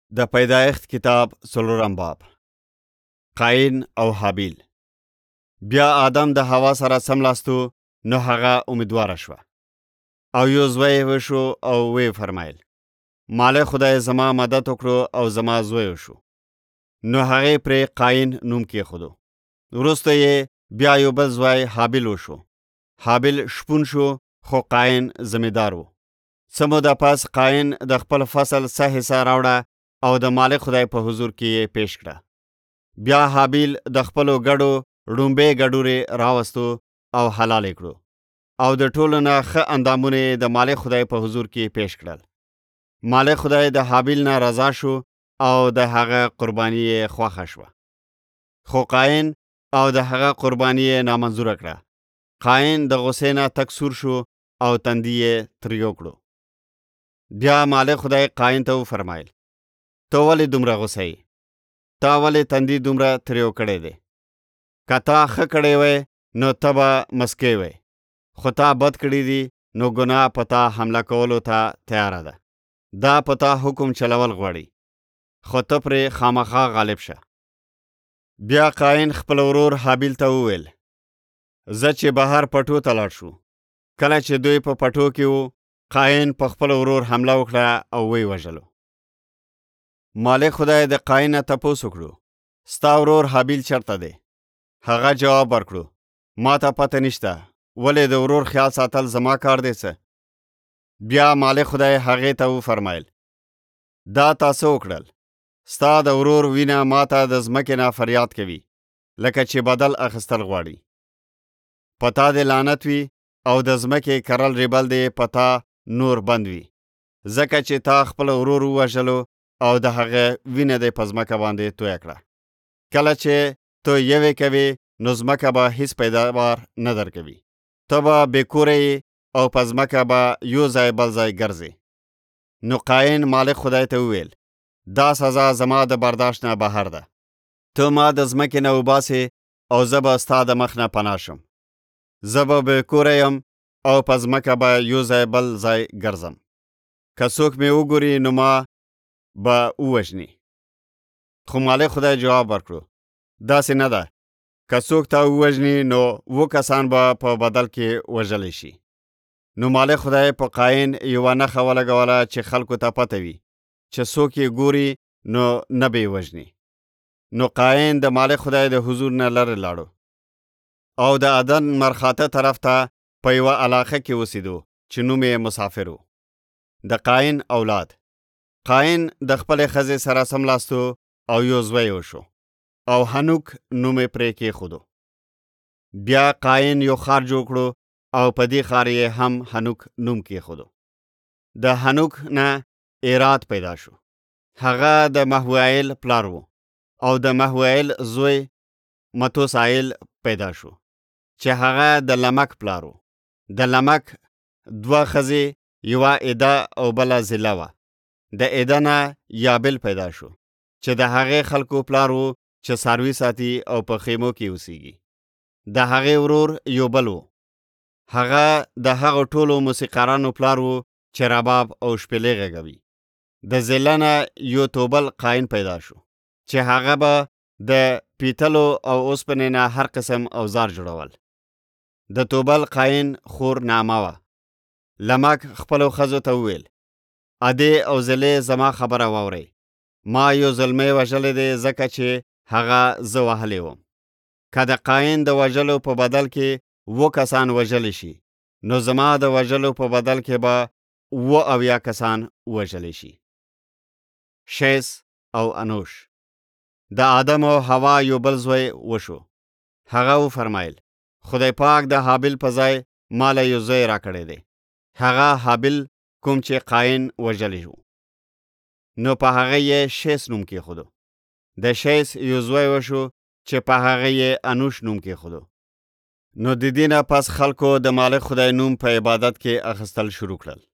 د پیدایښت کتاب څلورم باب. قاین او حابیل. بیا آدم د حوا سره سملاستو، نو هغه امیدواره شوه او یو زوی وشو او وی فرمایل مالک خدای زما مدد وکړو او زما زوی وشو. نو هغه پر قاین نوم کېښودو. وروسته یې بیا یو بل زوی حابیل وشو. حابیل شپون شو، خو قاین زمیدار و. څه موده پس قاین د خپل فصل څه حصه راوړه او د مالک خدای په حضور کې یې پیش کړه. بیا حابیل د خپلو ګډو ړومبې ګډورې راوستو او حلال یې کړو او د ټولو نه ښه اندامونه یې د مالک خدای په حضور کې پیش کړل. مالک خدای د حابیل نه رضا شو او د هغه قرباني یې خوښه شوه. خو قاین او د هغه قرباني یې نامنظوره کړه. قاین د غصې نه تک سور شو او تندی یې تریو کړو. بیا مالک خدای قاین ته وفرمایل ته ولې دومره غصه یې؟ تا ولې تندی دومره تریو کړی دی؟ که تا ښه کړی وی نو ته به مسکی وی، خو تا بد کړی دی نو ګناه په تا حمله کولو ته تیاره ده. دا په تا حکم چلول غواړي، خو ته پرې خامخا غالب شه. بیا قاین خپل ورور حابیل ته وویل زه چې بهر پټو ته لاړ شو. کله چې دوی په پټو کې وو، قاین په خپل ورور حمله وکړه او وی وژلو. مالک خدای د قاین نه تپوس وکړو ستا ورور حابیل چرته دی؟ هغه جواب ورکړو ما ته پته نشته، ولې د ورور خیال ساتل زما کار دی څه؟ بیا مالک خدای هغې ته وفرمایل دا تاسو وکړل، ستا د ورور وینه ما ته د ځمکې نه فریاد کوي لکه چې بدل اخیستل غواړي. په تا دې لعنت وي او د ځمکې کرل ریبل دې په تا نور بند وي، ځکه چې تا خپل ورور ووژلو او د هغه وینه دې په ځمکه باندې تویه کړه. کله چې ته یوې کوي نو ځمکه به هیڅ پیداوار نه درکوي. ته به بېکوره یې او په ځمکه به یو ځای بل ځای ګرځې. نو قاین مالک خدای ته وویل دا سزا زما د برداشت نه بهر ده. ته ما د ځمکې نه وباسې او زه به ستا د مخ نه پناه شم. زه به بېکوره یم او په ځمکه به یو ځای بل ځای ګرځم. که څوک مې وګوري نو ما به ووژني. خو مالک خدای جواب ورکړو داسې نه ده. که څوک تا ووژني نو 2 کسان به په بدل کې وژلی شي. نو مالک خدای په قاین یوه نښه ولګوله چې خلکو ته پته وي چې څوک یې ګوري نو نه به یې وژني. نو قاین د مالک خدای د حضور نه لرې لاړو او د عدن مرخاته طرف ته په یوه علاقه کې اوسېدو چې نوم یې مسافر و. د قاین اولاد. قاین د خپلې ښځې سره سملاستو او یو زوی وشو او هنوک نوم یې پرې کېښودو. بیا قاین یو ښار جوړ کړو او په دې ښار یې هم هنوک نوم کېښودو. د هنوک نه ایراد پیدا شو. هغه د مهویل پلار و او د مهویل زوی متوسایل پیدا شو چې هغه د لمک پلار و. د لمک 2 ښځې، یوه اده او بله زله وه. د اده نه یابل پیدا شو چې د هغې خلکو پلار و چې څاروي ساتي او په خیمو کې اوسیږي. د هغې ورور یوبل و. هغه د هغو ټولو موسیقارانو پلار و چې رباب او شپېلې غږوي. د زله نه یو توبل قاین پیدا شو چې هغه به د پیتلو او اوسپنې نه هر قسم اوزار جوړول. د توبل قاین خور نعمه وه. لمک خپلو ښځو ته وویل ادې او زلې زما خبره واورئ. ما یو زلمی وژلی دی ځکه چې هغه زه وهلی وم. که د قاین د وژلو په بدل کې 2 کسان وژلی شي نو زما د وژلو په بدل کې به 80 کسان وژلی شي. شیس او انوش. د آدم او حوا یو بل زوی وشو. هغه وفرمایل خدای پاک د حابیل په ځای ماله یو زوی را کړی دی. هغه حابیل کوم چې قاین وژلی و. نو په هغه یې شیس نوم کېښودو. د شیس یو زوی وشو چې په هغه یې انوش نوم کېښودو. نو د دې نه پس خلکو د مالک خدای نوم په عبادت کې اخیستل شروع کړل.